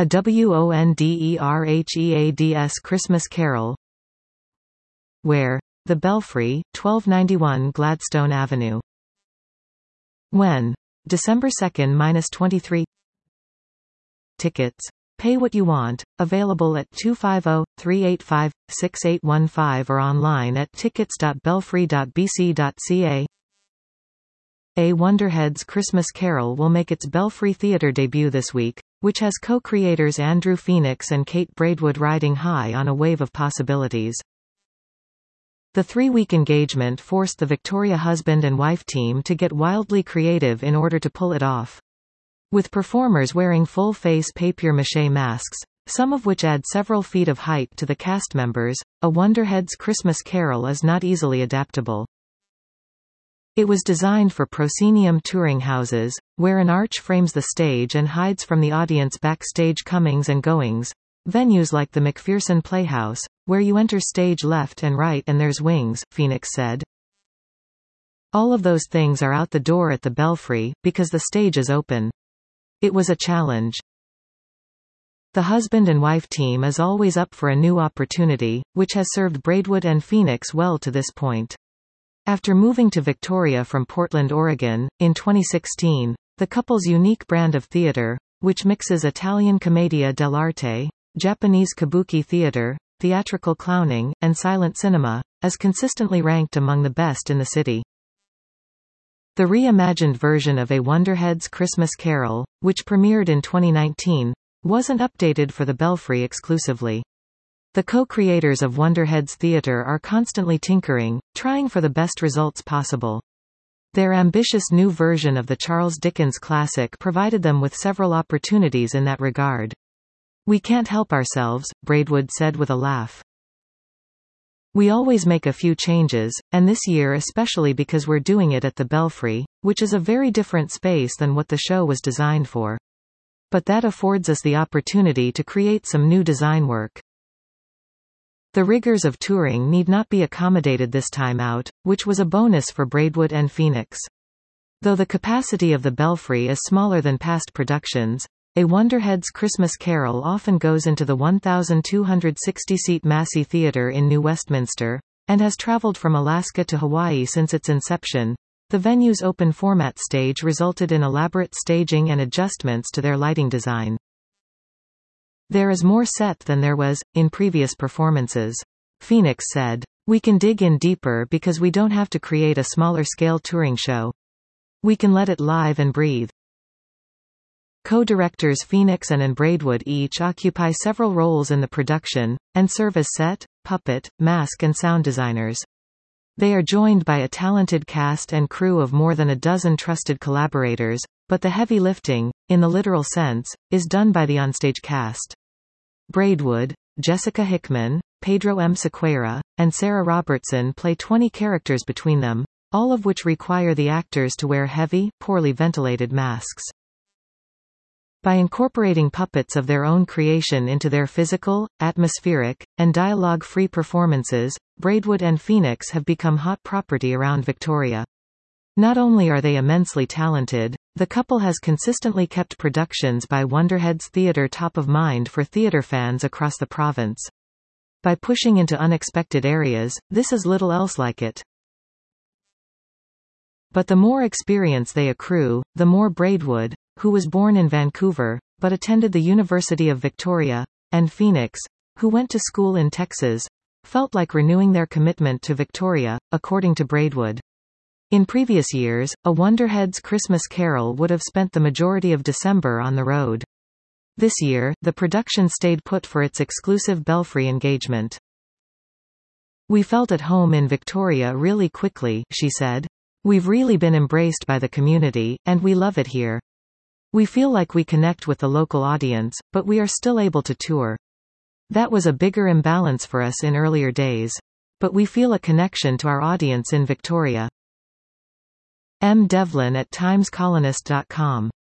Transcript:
A Wonderheads Christmas Carol. Where? The Belfry, 1291 Gladstone Avenue. When? December 2nd-23. Tickets. Pay what you want, available at 250-385-6815 or online at tickets.belfry.bc.ca. A Wonderheads Christmas Carol will make its Belfry Theatre debut this week, which has co-creators Andrew Phoenix and Kate Braidwood riding high on a wave of possibilities. The 3-week engagement forced the Victoria husband and wife team to get wildly creative in order to pull it off. With performers wearing full-face papier-mâché masks, some of which add several feet of height to the cast members, A Wonderheads Christmas Carol is not easily adaptable. It was designed for proscenium touring houses, where an arch frames the stage and hides from the audience backstage comings and goings. Venues like the McPherson Playhouse, where you enter stage left and right and there's wings, Phoenix said. All of those things are out the door at the Belfry, because the stage is open. It was a challenge. The husband and wife team is always up for a new opportunity, which has served Braidwood and Phoenix well to this point. After moving to Victoria from Portland, Oregon, in 2016, the couple's unique brand of theater, which mixes Italian commedia dell'arte, Japanese kabuki theater, theatrical clowning, and silent cinema, is consistently ranked among the best in the city. The reimagined version of A Wonderheads Christmas Carol, which premiered in 2019, wasn't updated for the Belfry exclusively. The co-creators of Wonderheads Theatre are constantly tinkering, trying for the best results possible. Their ambitious new version of the Charles Dickens classic provided them with several opportunities in that regard. "We can't help ourselves," Braidwood said with a laugh. "We always make a few changes, and this year especially because we're doing it at the Belfry, which is a very different space than what the show was designed for. But that affords us the opportunity to create some new design work. The rigors of touring need not be accommodated this time out, which was a bonus for Braidwood and Phoenix. Though the capacity of the Belfry is smaller than past productions, A Wonderheads Christmas Carol often goes into the 1,260-seat Massey Theatre in New Westminster, and has traveled from Alaska to Hawaii since its inception. The venue's open-format stage resulted in elaborate staging and adjustments to their lighting design. There is more set than there was, in previous performances. Phoenix said. We can dig in deeper because we don't have to create a smaller-scale touring show. We can let it live and breathe. Co-directors Phoenix and Braidwood each occupy several roles in the production, and serve as set, puppet, mask and sound designers. They are joined by a talented cast and crew of more than a dozen trusted collaborators, but the heavy lifting, in the literal sense, is done by the onstage cast. Braidwood, Jessica Hickman, Pedro M. Sequeira, and Sarah Robertson play 20 characters between them, all of which require the actors to wear heavy, poorly ventilated masks. By incorporating puppets of their own creation into their physical, atmospheric, and dialogue-free performances, Braidwood and Phoenix have become hot property around Victoria. Not only are they immensely talented, the couple has consistently kept productions by Wonderheads Theatre top of mind for theatre fans across the province. By pushing into unexpected areas, this is little else like it. But the more experience they accrue, the more Braidwood, who was born in Vancouver, but attended the University of Victoria, and Phoenix, who went to school in Texas, felt like renewing their commitment to Victoria, according to Braidwood. In previous years, A Wonderheads Christmas Carol would have spent the majority of December on the road. This year, the production stayed put for its exclusive Belfry engagement. We felt at home in Victoria really quickly, she said. We've really been embraced by the community, and we love it here. We feel like we connect with the local audience, but we are still able to tour. That was a bigger imbalance for us in earlier days. But we feel a connection to our audience in Victoria. M. Devlin at TimesColonist.com